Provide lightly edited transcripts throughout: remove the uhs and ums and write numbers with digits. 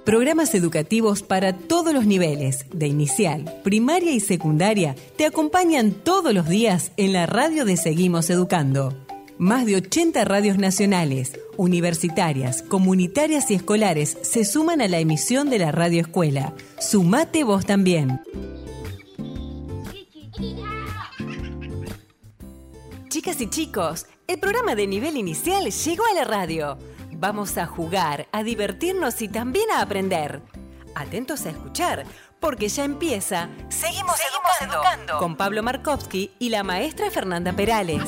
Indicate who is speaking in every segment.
Speaker 1: Programas educativos para todos los niveles, de inicial, primaria y secundaria, te acompañan todos los días en la radio de Seguimos Educando. Más de 80 radios nacionales, universitarias, comunitarias y escolares se suman a la emisión de la Radio Escuela. Sumate vos también. Chicas y chicos, el programa de nivel inicial llegó a la radio. Vamos a jugar, a divertirnos y también a aprender. Atentos a escuchar, porque ya empieza Seguimos Educando con Pablo Markovsky y la maestra Fernanda Perales.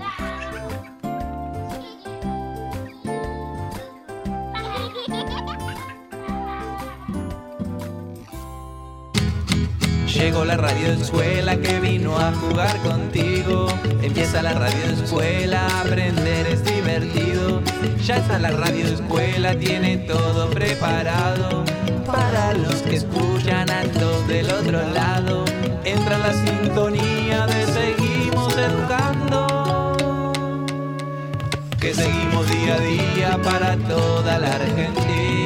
Speaker 2: Llegó la radio escuela que vino a jugar contigo. Empieza la radio escuela, aprender es divertido. Ya está la radio escuela, tiene todo preparado. Para los que escuchan a los del otro lado, entra en la sintonía de Seguimos Educando. Que seguimos día a día para toda la Argentina.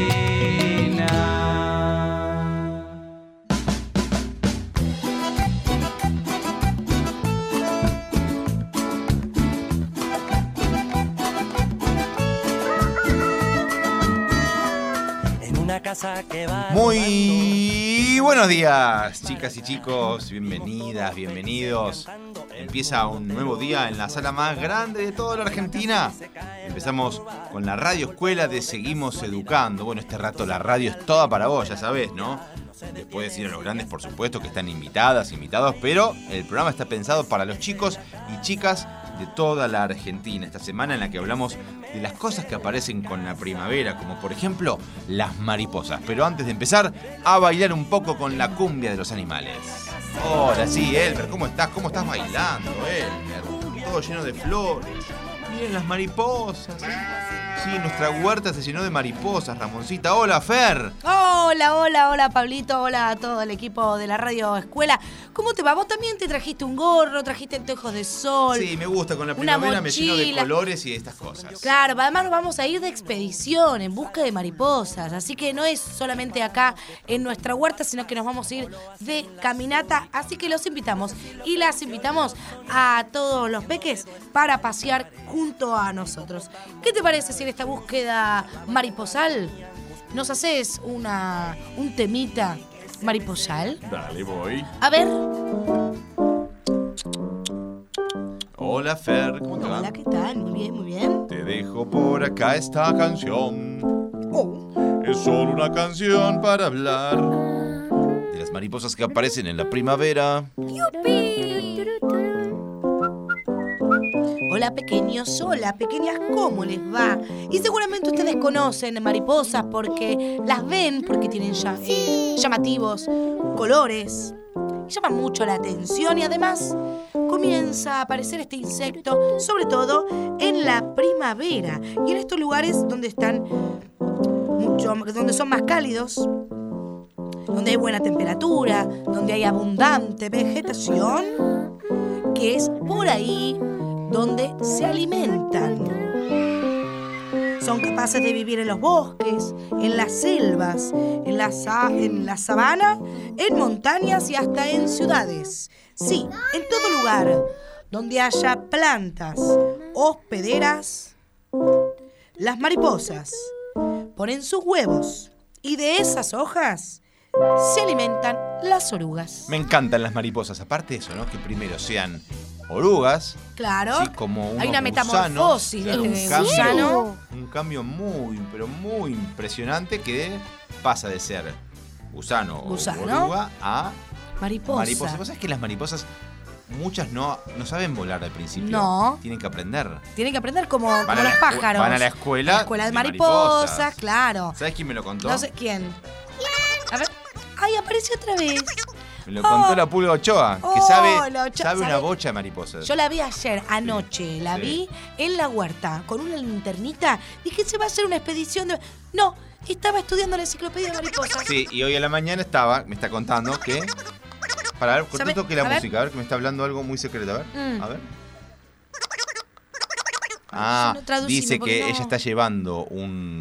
Speaker 3: Muy buenos días, chicas y chicos, bienvenidas, bienvenidos. Empieza un nuevo día en la sala más grande de toda la Argentina. Empezamos con la radio escuela de Seguimos Educando. Bueno, este rato la radio es toda para vos, ya sabés, ¿no? Después decir a los grandes, por supuesto, que están invitados, pero el programa está pensado para los chicos y chicas de toda la Argentina. Esta semana en la que hablamos de las cosas que aparecen con la primavera, como por ejemplo las mariposas. Pero antes de empezar, a bailar un poco con la cumbia de los animales. Hola, sí, Elmer, ¿cómo estás? ¿Cómo estás bailando, Elmer? Todo lleno de flores. Miren las mariposas. Sí, nuestra huerta se llenó de mariposas, Ramoncita. Hola, Fer.
Speaker 4: Hola, Pablito. Hola a todo el equipo de la Radio Escuela. ¿Cómo te va? Vos también te trajiste un gorro, trajiste anteojos de sol.
Speaker 3: Sí, me gusta. Con la primavera me lleno de colores y de estas cosas.
Speaker 4: Claro, además nos vamos a ir de expedición en busca de mariposas. Así que no es solamente acá en nuestra huerta, sino que nos vamos a ir de caminata. Así que los invitamos y las invitamos a todos los peques para pasear junto a nosotros. ¿Qué te parece si en esta búsqueda mariposal nos haces un temita mariposal?
Speaker 3: Dale, voy.
Speaker 4: A ver.
Speaker 3: Hola, Fer, ¿cómo te va?
Speaker 4: Hola, ¿qué tal? Muy bien, muy bien.
Speaker 3: Te dejo por acá esta canción.
Speaker 4: Oh.
Speaker 3: Es solo una canción para hablar de las mariposas que aparecen en la primavera.
Speaker 4: ¡Yupi! Hola pequeños, hola pequeñas, ¿cómo les va? Y seguramente ustedes conocen mariposas porque las ven, porque tienen llamativos colores, llaman mucho la atención y además comienza a aparecer este insecto, sobre todo en la primavera y en estos lugares donde donde son más cálidos, donde hay buena temperatura, donde hay abundante vegetación, que es por ahí donde se alimentan. Son capaces de vivir en los bosques, en las selvas, en la sabana, en montañas y hasta en ciudades. Sí, en todo lugar donde haya plantas hospederas, las mariposas ponen sus huevos y de esas hojas se alimentan las orugas.
Speaker 3: Me encantan las mariposas, aparte de eso, ¿no? Que primero sean orugas.
Speaker 4: Claro,
Speaker 3: sí, como
Speaker 4: hay una metamorfosis de este gusano.
Speaker 3: Un cambio muy, pero muy impresionante que pasa de ser gusano o oruga a mariposa. ¿Vos sabés que las mariposas, muchas no saben volar al principio? No. Tienen que aprender.
Speaker 4: Tienen que aprender como los pájaros.
Speaker 3: Van a la escuela.
Speaker 4: La escuela de mariposas, claro.
Speaker 3: ¿Sabés quién me lo contó?
Speaker 4: No sé quién. A ver. Ay, apareció otra vez.
Speaker 3: Me lo contó la Pulga Ochoa, que sabe una bocha de mariposas.
Speaker 4: Yo la vi anoche, vi en la huerta, con una linternita. Dije, se va a hacer una expedición de... No, estaba estudiando la enciclopedia de mariposas.
Speaker 3: Sí, y hoy a la mañana me está contando que... Para ver, corté toque la música, a ver que me está hablando algo muy secreto, a ver. Ah, dice que ella está llevando un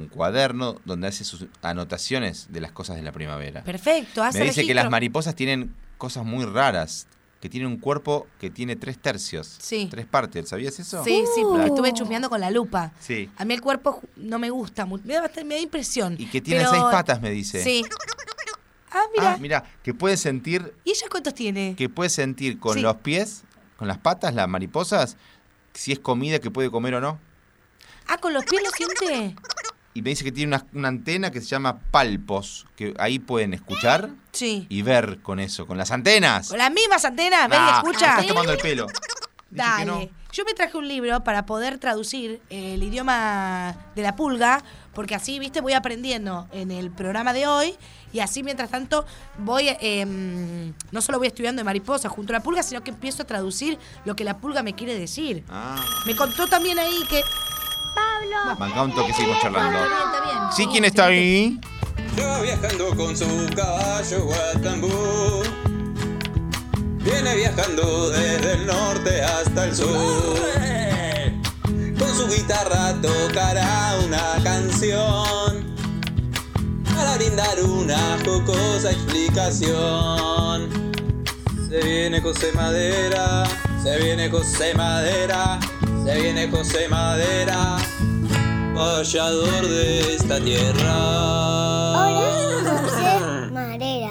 Speaker 3: un cuaderno donde hace sus anotaciones de las cosas de la primavera.
Speaker 4: Perfecto, hace
Speaker 3: Me dice
Speaker 4: registro.
Speaker 3: que las mariposas tienen cosas muy raras, que tienen un cuerpo que tiene 3 tercios,
Speaker 4: Sí.
Speaker 3: 3 partes. ¿Sabías eso?
Speaker 4: Sí, porque estuve chusmeando con la lupa.
Speaker 3: Sí.
Speaker 4: A mí el cuerpo no me gusta mucho, me da impresión.
Speaker 3: Y que tiene
Speaker 4: pero-
Speaker 3: 6 patas, me dice.
Speaker 4: Sí. Ah, mira.
Speaker 3: Ah, mira, que puede sentir
Speaker 4: ¿Y ella cuántos tiene?
Speaker 3: con
Speaker 4: Sí.
Speaker 3: los pies, con las patas, las mariposas, si es comida que puede comer o no.
Speaker 4: Ah, ¿con los pies lo siente?
Speaker 3: Y me dice que tiene una antena que se llama palpos, que ahí pueden escuchar
Speaker 4: Sí.
Speaker 3: y ver con eso, con las antenas.
Speaker 4: Con las mismas antenas, ven y
Speaker 3: Nah,
Speaker 4: escucha.
Speaker 3: me estás tomando el pelo. Dice
Speaker 4: Dale.
Speaker 3: que no.
Speaker 4: Yo me traje un libro para poder traducir el idioma de la pulga, porque así, viste, voy aprendiendo en el programa de hoy y así mientras tanto voy, no solo voy estudiando de mariposa junto a la pulga, sino que empiezo a traducir lo que la pulga me quiere decir.
Speaker 3: Ah,
Speaker 4: Me contó también ahí que...
Speaker 3: Mancá un toque, seguimos charlando.
Speaker 4: Está bien.
Speaker 3: ¿Sí? ¿Quién está ahí?
Speaker 5: Va viajando con su caballo Guatambú. Viene viajando desde el norte hasta el sur. Con su guitarra tocará una canción para brindar una jocosa explicación. Se viene José Madera, se viene José Madera, se viene José Madera, vallador de esta tierra.
Speaker 6: Hola, José Madera.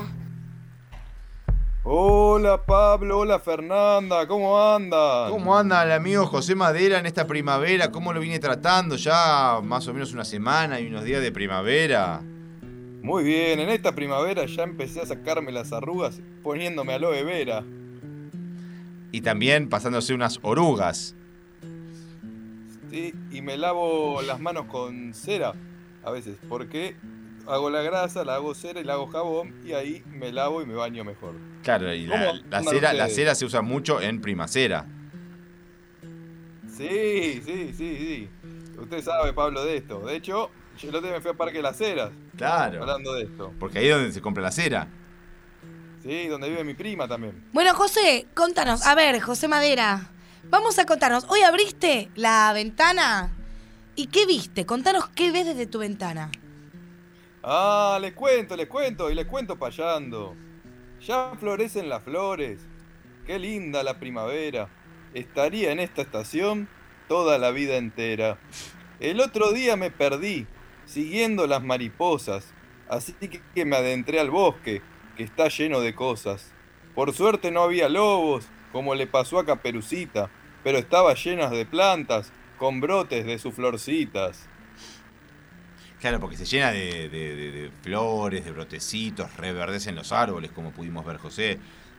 Speaker 7: Hola Pablo, hola Fernanda, ¿cómo andan?
Speaker 3: ¿Cómo anda el amigo José Madera en esta primavera? ¿Cómo lo viene tratando? Ya más o menos una semana y unos días de primavera.
Speaker 7: Muy bien, en esta primavera ya empecé a sacarme las arrugas poniéndome aloe vera.
Speaker 3: Y también pasándose unas orugas.
Speaker 7: Sí, y me lavo las manos con cera a veces, porque hago la grasa, la hago cera y la hago jabón y ahí me lavo y me baño mejor.
Speaker 3: Claro, y
Speaker 7: ¿Cómo
Speaker 3: la
Speaker 7: andan
Speaker 3: cera
Speaker 7: ustedes?
Speaker 3: se usa mucho en primacera.
Speaker 7: Sí. Usted sabe, Pablo, de esto. De hecho, yo el otro día me fui a Parque Las Heras
Speaker 3: Claro.
Speaker 7: hablando de esto.
Speaker 3: Porque ahí es donde se compra la cera.
Speaker 7: Sí, donde vive mi prima también.
Speaker 4: Bueno, José, contanos. A ver, José Madera, vamos a contarnos. Hoy abriste la ventana y ¿qué viste? Contanos qué ves desde tu ventana.
Speaker 7: Ah, les cuento y les cuento payando. Ya florecen las flores. Qué linda la primavera. Estaría en esta estación toda la vida entera. El otro día me perdí, siguiendo las mariposas. Así que me adentré al bosque, que está lleno de cosas. Por suerte no había lobos, como le pasó a Caperucita, pero estaba llena de plantas, con brotes de sus florcitas.
Speaker 3: Claro, porque se llena de flores, de brotecitos, reverdecen los árboles, como pudimos ver, José.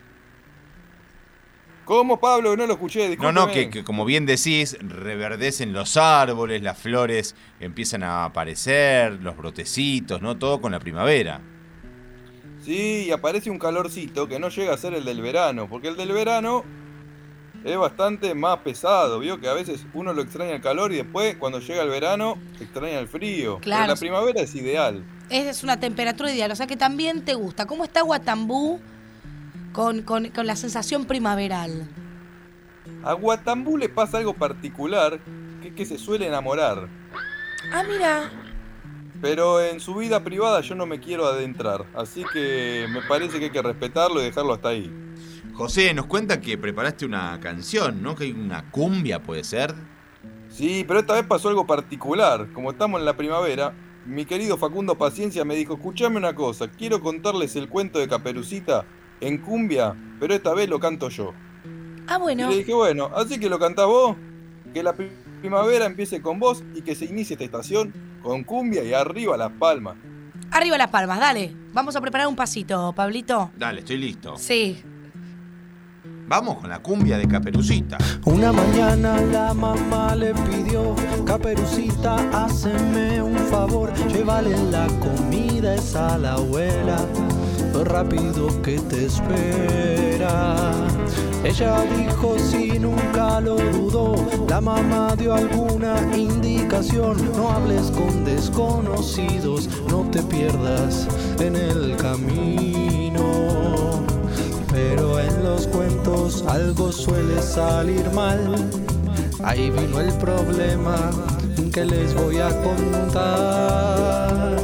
Speaker 7: ¿Cómo, Pablo? No lo escuché, discúlpeme.
Speaker 3: No, que como bien decís, reverdecen los árboles, las flores empiezan a aparecer, los brotecitos, ¿no? Todo con la primavera.
Speaker 7: Sí, y aparece un calorcito que no llega a ser el del verano, porque el del verano es bastante más pesado, vio que a veces uno lo extraña el calor y después cuando llega el verano extraña el frío.
Speaker 4: Claro.
Speaker 7: Pero la primavera es ideal.
Speaker 4: Es una temperatura ideal, o sea que también te gusta. ¿Cómo está Guatambú con la sensación primaveral?
Speaker 7: A Guatambú le pasa algo particular, que se suele enamorar.
Speaker 4: Ah, mira.
Speaker 7: Pero en su vida privada yo no me quiero adentrar, así que me parece que hay que respetarlo y dejarlo hasta ahí.
Speaker 3: José, nos cuenta que preparaste una canción, ¿no? Que hay una cumbia, ¿puede ser?
Speaker 7: Sí, pero esta vez pasó algo particular. Como estamos en la primavera, mi querido Facundo Paciencia me dijo, escuchame una cosa, quiero contarles el cuento de Caperucita en cumbia, pero esta vez lo canto yo.
Speaker 4: Ah, bueno.
Speaker 7: Y le dije, bueno, así que lo cantás vos, que la primavera empiece con vos y que se inicie esta estación con cumbia y arriba las palmas.
Speaker 4: Arriba las palmas, dale. Vamos a preparar un pasito, Pablito.
Speaker 3: Dale, estoy listo.
Speaker 4: Sí.
Speaker 3: Vamos con la cumbia de Caperucita.
Speaker 8: Una mañana la mamá le pidió, Caperucita, háceme un favor, llévale la comida a esa la abuela, rápido que te espera. Ella dijo si nunca lo dudó, la mamá dio alguna indicación, no hables con desconocidos, no te pierdas en el camino. Pero en los cuentos algo suele salir mal. Ahí vino el problema que les voy a contar.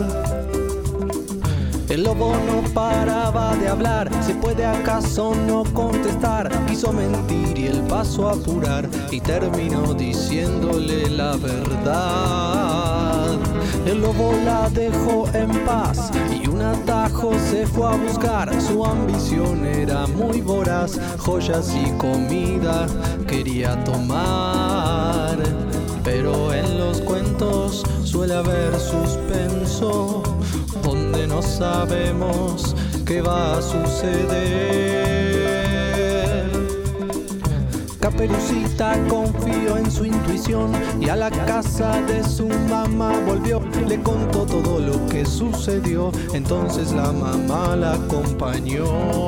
Speaker 8: El lobo no paraba de hablar, ¿se puede acaso no contestar? Quiso mentir y el paso a apurar y terminó diciéndole la verdad. El lobo la dejó en paz y un atajo se fue a buscar. Su ambición era muy voraz, joyas y comida quería tomar. Pero en los cuentos suele haber suspenso, donde no sabemos qué va a suceder. Caperucita confió en su intuición y a la casa de su mamá volvió. Le contó todo lo que sucedió, entonces la mamá la acompañó.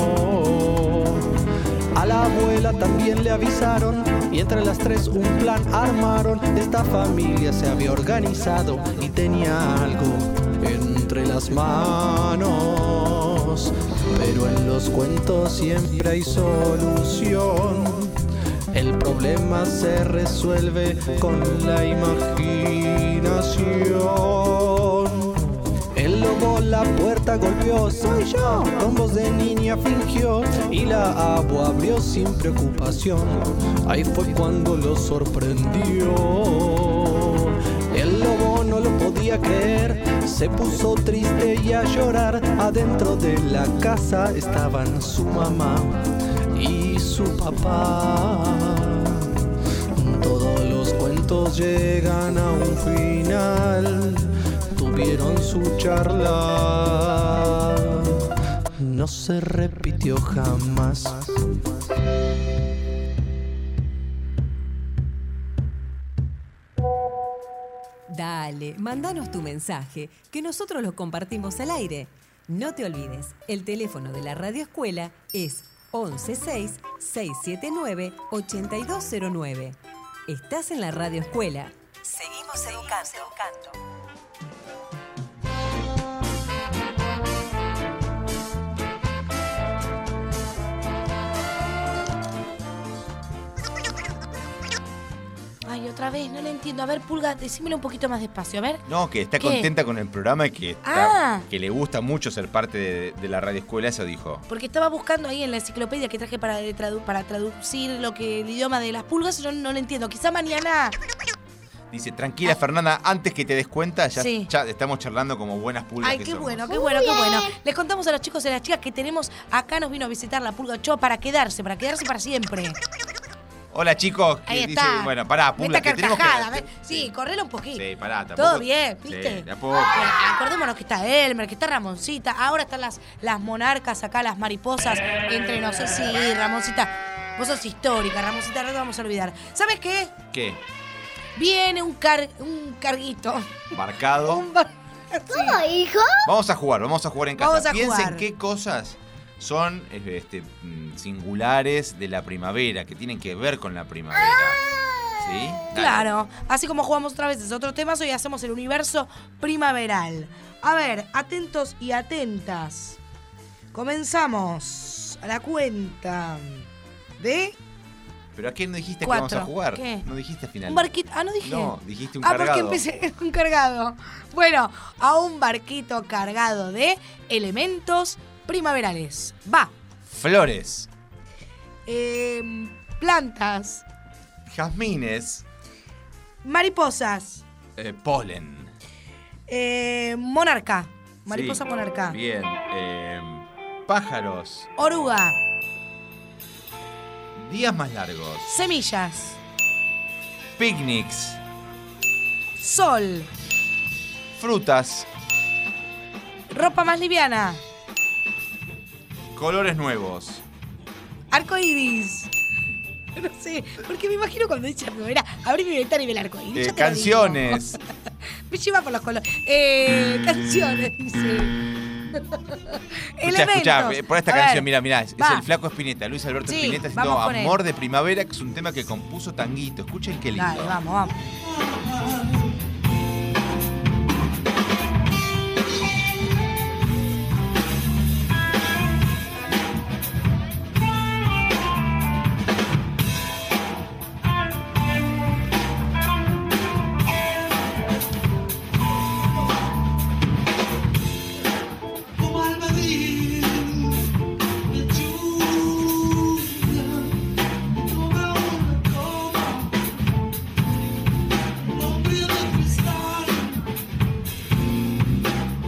Speaker 8: A la abuela también le avisaron y entre las tres un plan armaron. Esta familia se había organizado y tenía algo entre las manos. Pero en los cuentos siempre hay solución. El problema se resuelve con la imaginación. El lobo la puerta golpeó, soy yo, con voz de niña fingió, y la abu abrió sin preocupación. Ahí fue cuando lo sorprendió. El lobo no lo podía creer, se puso triste y a llorar. Adentro de la casa estaban su mamá y su papá. Todos los cuentos llegan a un final. Tuvieron su charla, no se repitió jamás.
Speaker 1: Dale, mándanos tu mensaje, que nosotros lo compartimos al aire. No te olvides, el teléfono de la Radio Escuela es 116-679-8209. Estás en la Radio Escuela. Seguimos educando.
Speaker 4: Ay, otra vez, no le entiendo. A ver, Pulga, decímelo un poquito más despacio, a ver.
Speaker 3: No, que está
Speaker 4: ¿Qué?
Speaker 3: contenta con el programa y que, que le gusta mucho ser parte de la Radio Escuela, eso dijo.
Speaker 4: Porque estaba buscando ahí en la enciclopedia que traje para traducir el idioma de las pulgas y yo no lo entiendo. Quizá mañana...
Speaker 3: Dice, tranquila Fernanda, antes que te des cuenta, ya estamos charlando como buenas pulgas.
Speaker 4: Ay,
Speaker 3: que
Speaker 4: qué
Speaker 3: somos.
Speaker 4: bueno. Les contamos a los chicos y a las chicas que tenemos acá, nos vino a visitar la Pulga Ochoa para quedarse para siempre.
Speaker 3: Hola chicos, que
Speaker 4: Ahí
Speaker 3: dice,
Speaker 4: está.
Speaker 3: bueno, pará, Pulga,
Speaker 4: Esta
Speaker 3: que tenemos
Speaker 4: carcajada,
Speaker 3: que...
Speaker 4: ¿ves? Sí, correlo un poquito.
Speaker 3: Sí, pará, tampoco...
Speaker 4: Todo bien, ¿viste?
Speaker 3: Sí, de a poco.
Speaker 4: Bueno, acordémonos que está Elmer, que está Ramoncita, ahora están las monarcas acá, las mariposas entre nosotros. Sí, Ramoncita, vos sos histórica, Ramoncita, no te vamos a olvidar. ¿Sabes qué?
Speaker 3: ¿Qué?
Speaker 4: Viene un carguito.
Speaker 3: Marcado.
Speaker 6: ¿Cómo, hijo?
Speaker 3: Vamos a jugar en casa.
Speaker 4: Vamos a
Speaker 3: Piensen
Speaker 4: jugar.
Speaker 3: qué cosas son singulares de la primavera, que tienen que ver con la primavera. ¿Sí? Dale.
Speaker 4: Claro, así como jugamos otra vez es otro tema, hoy hacemos el universo primaveral. A ver, atentos y atentas. Comenzamos a la cuenta de...
Speaker 3: ¿Pero a qué no dijiste
Speaker 4: 4.
Speaker 3: que vamos a jugar?
Speaker 4: ¿Qué?
Speaker 3: No dijiste al final.
Speaker 4: Un barquito. Ah, no dije.
Speaker 3: No, dijiste un
Speaker 4: porque
Speaker 3: cargado.
Speaker 4: empecé un cargado. Bueno, a un barquito cargado de elementos primaverales. Va.
Speaker 3: Flores.
Speaker 4: Plantas.
Speaker 3: Jazmines.
Speaker 4: Mariposas.
Speaker 3: Polen.
Speaker 4: Monarca. Mariposa
Speaker 3: Sí,
Speaker 4: monarca.
Speaker 3: Bien. Pájaros.
Speaker 4: Oruga.
Speaker 3: Días más largos.
Speaker 4: Semillas.
Speaker 3: Picnics.
Speaker 4: Sol.
Speaker 3: Frutas.
Speaker 4: Ropa más liviana.
Speaker 3: Colores nuevos.
Speaker 4: Arco iris. No sé, porque me imagino cuando dice primavera, abrí mi ventana y ve el arco iris. Ya te lo
Speaker 3: Canciones.
Speaker 4: digo. Me lleva por los colores. Canciones, dice.
Speaker 3: Escuchá, por esta
Speaker 4: A
Speaker 3: canción,
Speaker 4: ver,
Speaker 3: mirá, es
Speaker 4: va.
Speaker 3: el Flaco Spinetta, Luis Alberto
Speaker 4: Sí,
Speaker 3: Spinetta haciendo
Speaker 4: vamos con él.
Speaker 3: Amor de Primavera, que es un tema que compuso Tanguito. Escuchen qué lindo.
Speaker 4: Dale, vamos.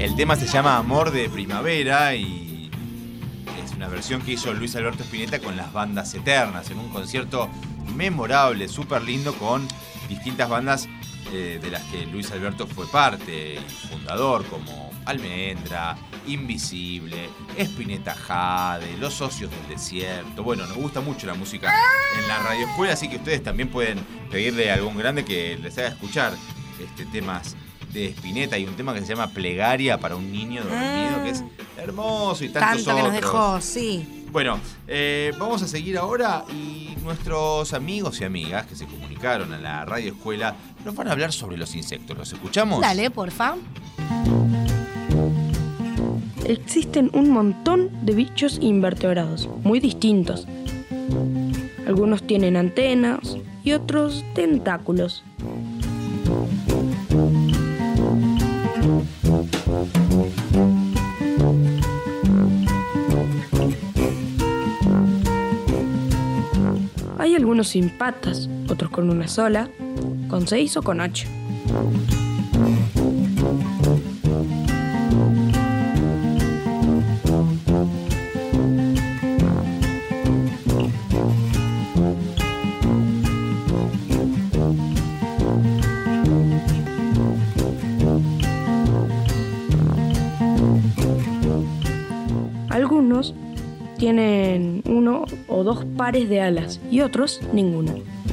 Speaker 3: El tema se llama Amor de Primavera y es una versión que hizo Luis Alberto Spinetta con las Bandas Eternas en un concierto memorable, súper lindo, con distintas bandas de las que Luis Alberto fue parte y fundador, como Almendra, Invisible, Spinetta Jade, Los Socios del Desierto. Bueno, nos gusta mucho la música en la Radio Escuela, así que ustedes también pueden pedirle a algún grande que les haga escuchar temas de Spinetta. Hay un tema que se llama Plegaria para un niño dormido, que es hermoso, y tantos
Speaker 4: Tanto
Speaker 3: otros.
Speaker 4: que nos dejó, sí.
Speaker 3: Bueno, vamos a seguir ahora y nuestros amigos y amigas que se comunicaron a la Radio Escuela nos van a hablar sobre los insectos. ¿Los escuchamos?
Speaker 4: Dale, porfa.
Speaker 9: Existen un montón de bichos invertebrados, muy distintos. Algunos tienen antenas y otros tentáculos. Hay algunos sin patas, otros con una sola, con 6 o con 8. Algunos tienen 1 o 2 pares de alas y otros ninguna.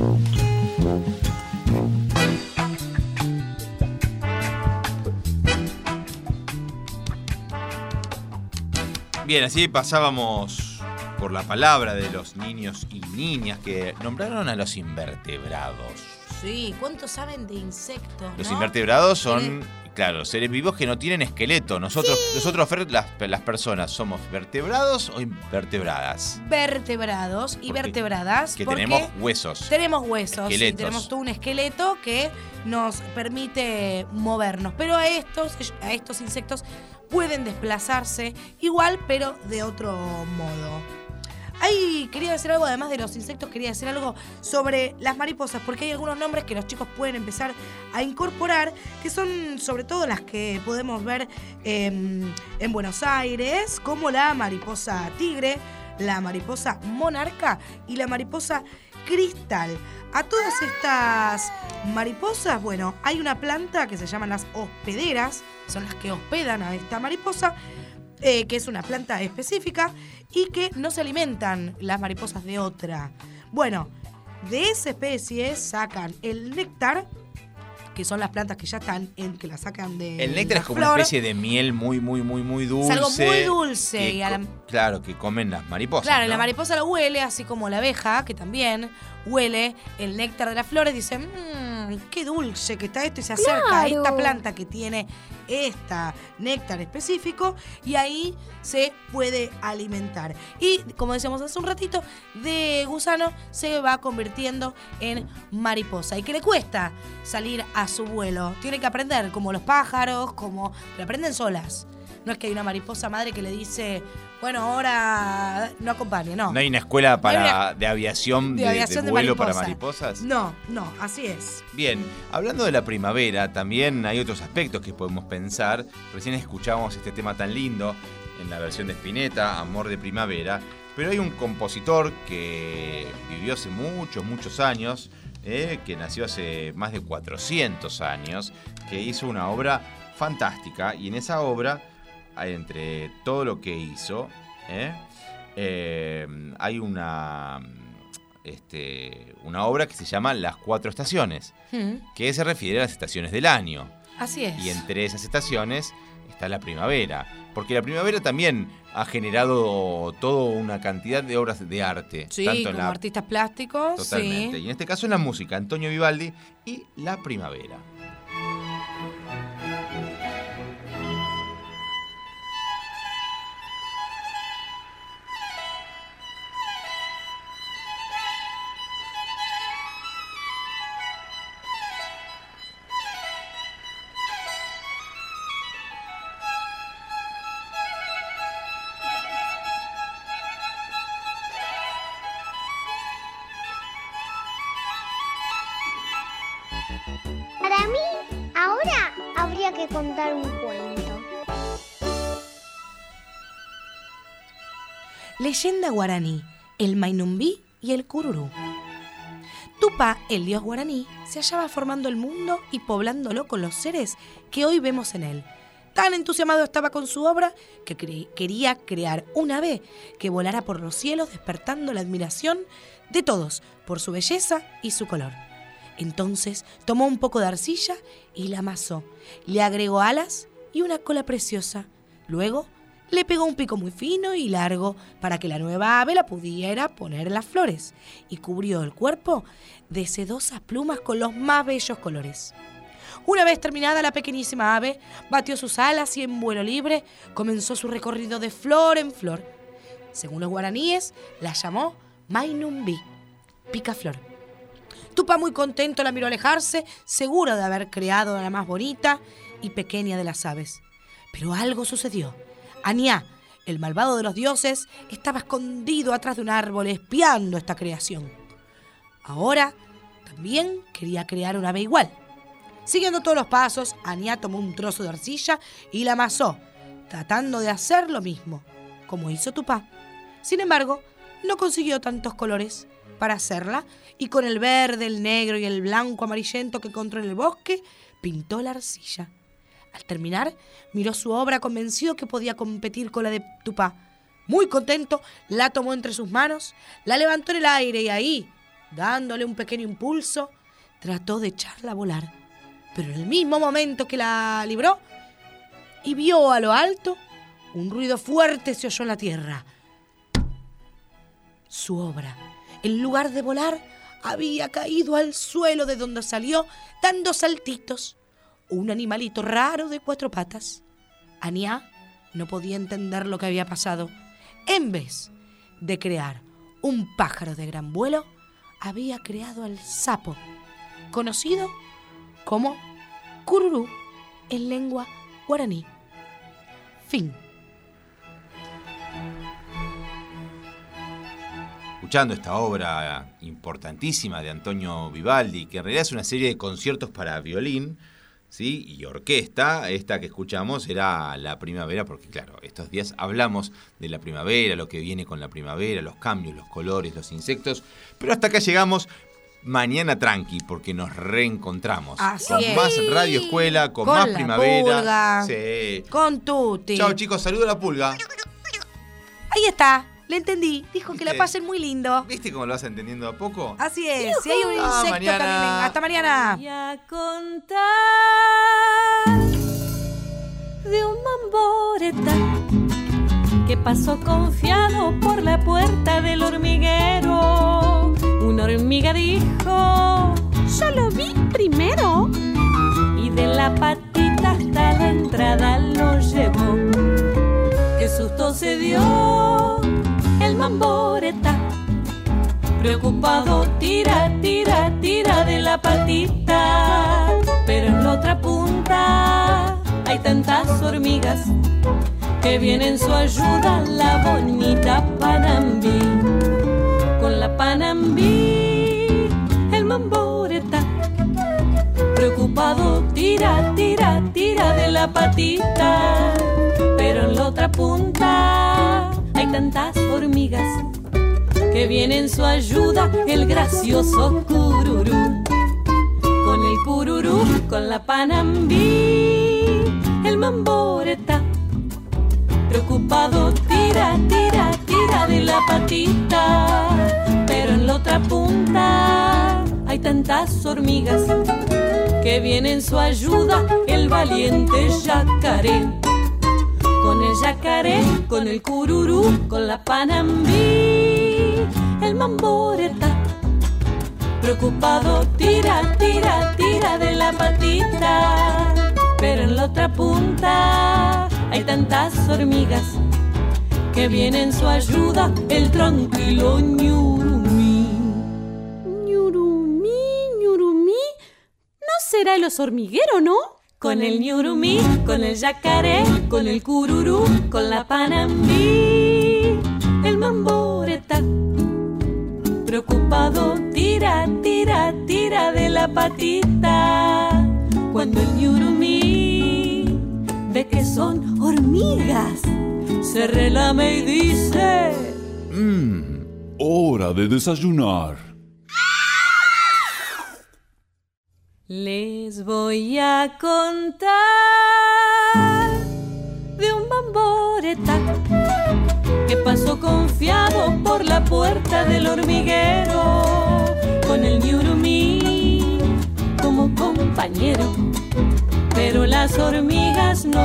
Speaker 3: Bien, así pasábamos por la palabra de los niños y niñas que nombraron a los invertebrados.
Speaker 4: Sí, ¿cuántos saben de insectos?
Speaker 3: Los
Speaker 4: ¿no?
Speaker 3: invertebrados son, claro, seres vivos que no tienen esqueleto. Nosotros, Fer, las personas, ¿somos vertebrados o invertebradas?
Speaker 4: Vertebrados y vertebradas.
Speaker 3: Que
Speaker 4: porque
Speaker 3: tenemos huesos.
Speaker 4: Tenemos huesos, sí,
Speaker 3: Esqueletos.
Speaker 4: tenemos todo un esqueleto que nos permite movernos. Pero a estos insectos pueden desplazarse igual, pero de otro modo. Quería decir algo, además de los insectos, quería decir algo sobre las mariposas, porque hay algunos nombres que los chicos pueden empezar a incorporar, que son sobre todo las que podemos ver en Buenos Aires, como la mariposa tigre, la mariposa monarca y la mariposa cristal. A todas estas mariposas, bueno, hay una planta que se llaman las hospederas, son las que hospedan a esta mariposa, que es una planta específica y que no se alimentan las mariposas de otra. Bueno, de esa especie sacan el néctar, que son las plantas que ya están que la sacan de
Speaker 3: El néctar
Speaker 4: la
Speaker 3: es como
Speaker 4: flor.
Speaker 3: una especie de miel muy dulce.
Speaker 4: Es algo muy dulce.
Speaker 3: Que claro, que comen las mariposas.
Speaker 4: Claro, y
Speaker 3: ¿no?
Speaker 4: la mariposa lo huele, así como la abeja, que también huele el néctar de las flores. Dice, qué dulce que está esto, y se acerca a esta planta que tiene esta néctar específico y ahí se puede alimentar. Y como decíamos hace un ratito, de gusano se va convirtiendo en mariposa. ¿Y qué le cuesta salir a su vuelo? Tiene que aprender, como los pájaros, pero aprenden solas. No es que hay una mariposa madre que le dice, bueno, ahora no acompañe, no.
Speaker 3: ¿No hay una escuela de aviación de vuelo para mariposas?
Speaker 4: No, así es.
Speaker 3: Bien, hablando de la primavera, también hay otros aspectos que podemos pensar. Recién escuchamos este tema tan lindo en la versión de Spinetta, Amor de Primavera, pero hay un compositor que vivió hace muchos años, que nació hace más de 400 años, que hizo una obra fantástica, y en esa obra, entre todo lo que hizo, hay una obra que se llama Las Cuatro Estaciones, que se refiere a las estaciones del año.
Speaker 4: Así es.
Speaker 3: Y entre esas estaciones está la primavera, porque la primavera también ha generado toda una cantidad de obras de arte.
Speaker 4: Sí,
Speaker 3: tanto
Speaker 4: como artistas plásticos.
Speaker 3: Totalmente.
Speaker 4: Sí.
Speaker 3: Y en este caso en la música, Antonio Vivaldi y La Primavera.
Speaker 6: Para mí, ahora habría que contar un cuento.
Speaker 4: Leyenda guaraní, el Mainumbí y el Cururú. Tupá, el dios guaraní, se hallaba formando el mundo y poblándolo con los seres que hoy vemos en él. Tan entusiasmado estaba con su obra que quería crear un ave que volara por los cielos, despertando la admiración de todos por su belleza y su color. Entonces tomó un poco de arcilla y la amasó, le agregó alas y una cola preciosa. Luego le pegó un pico muy fino y largo para que la nueva ave la pudiera poner en las flores, y cubrió el cuerpo de sedosas plumas con los más bellos colores. Una vez terminada, la pequeñísima ave batió sus alas y en vuelo libre comenzó su recorrido de flor en flor. Según los guaraníes, la llamó Mainumbí, picaflor. Tupá, muy contento, la miró alejarse, seguro de haber creado a la más bonita y pequeña de las aves. Pero algo sucedió. Aniá, el malvado de los dioses, estaba escondido atrás de un árbol espiando esta creación. Ahora también quería crear un ave igual. Siguiendo todos los pasos, Aniá tomó un trozo de arcilla y la amasó, tratando de hacer lo mismo, como hizo Tupá. Sin embargo, no consiguió tantos colores para hacerla, y con el verde, el negro y el blanco amarillento que encontró en el bosque, pintó la arcilla. Al terminar, miró su obra convencido que podía competir con la de Tupá. Muy contento, la tomó entre sus manos, la levantó en el aire y ahí, dándole un pequeño impulso, trató de echarla a volar. Pero en el mismo momento que la libró y vio a lo alto, un ruido fuerte se oyó en la tierra. Su obra, en lugar de volar, había caído al suelo, de donde salió dando saltitos un animalito raro de 4 patas. Aniá no podía entender lo que había pasado. En vez de crear un pájaro de gran vuelo, había creado al sapo, conocido como Cururú en lengua guaraní. Fin.
Speaker 3: Escuchando esta obra importantísima de Antonio Vivaldi, que en realidad es una serie de conciertos para violín, ¿sí?, y orquesta. Esta que escuchamos era la primavera, porque claro, estos días hablamos de la primavera, lo que viene con la primavera, los cambios, los colores, los insectos, pero hasta acá llegamos. Mañana tranqui, porque nos reencontramos.
Speaker 4: Así
Speaker 3: con
Speaker 4: es.
Speaker 3: más Radio Escuela, con más
Speaker 4: la
Speaker 3: primavera.
Speaker 4: Pulga,
Speaker 3: sí.
Speaker 4: con Tuti.
Speaker 3: Chao chicos, saludo a la pulga.
Speaker 4: Ahí está, le entendí. Dijo que
Speaker 3: ¿Viste?
Speaker 4: la pasen muy lindo.
Speaker 3: ¿Viste cómo lo vas entendiendo a poco?
Speaker 4: Así es, si hay un insecto
Speaker 3: mañana.
Speaker 4: que a mí me... Hasta mañana.
Speaker 10: Voy a contar de un mamboreta que pasó confiado por la puerta del hormiguero. Una hormiga dijo: yo lo vi primero. Y de la patita hasta la entrada lo llevó. Qué susto se dio el mamboreta. Preocupado tira, tira, tira de la patita. Pero en la otra punta hay tantas hormigas que viene en su ayuda la bonita Panambí. Con la Panambí, el mamboreta, preocupado tira, tira, tira de la patita. Pero en la otra punta hay tantas hormigas que viene en su ayuda el gracioso Cururú. Con el Cururú, con la Panambí, el mamboreta, preocupado tira, tira, tira de la patita. Pero en la otra punta hay tantas hormigas que viene en su ayuda el valiente yacaré. Con el yacaré, con el Cururú, con la Panambí, el mamboreta, preocupado tira, tira, tira de la patita. Pero en la otra punta hay tantas hormigas que viene en su ayuda el tranquilo ñurumí. ¿Ñurumí, ñurumí? ¿No será el oso hormiguero, no? Con el ñurumí, con el yacaré, con el Cururú, con la Panambí, el mamboreta, preocupado tira, tira, tira de la patita. Cuando el ñurumí ve que son hormigas, se relame y dice:
Speaker 11: Hora de desayunar.
Speaker 10: Les voy a contar de un bamboreta que pasó confiado por la puerta del hormiguero, con el ñurumí como compañero, pero las hormigas no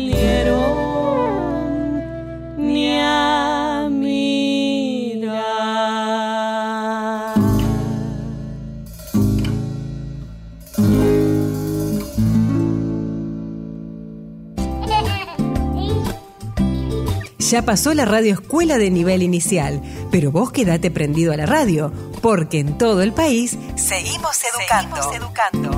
Speaker 10: salieron ni a mirar.
Speaker 1: Ya pasó la radio escuela de nivel inicial, pero vos quedate prendido a la radio, porque en todo el país seguimos educando.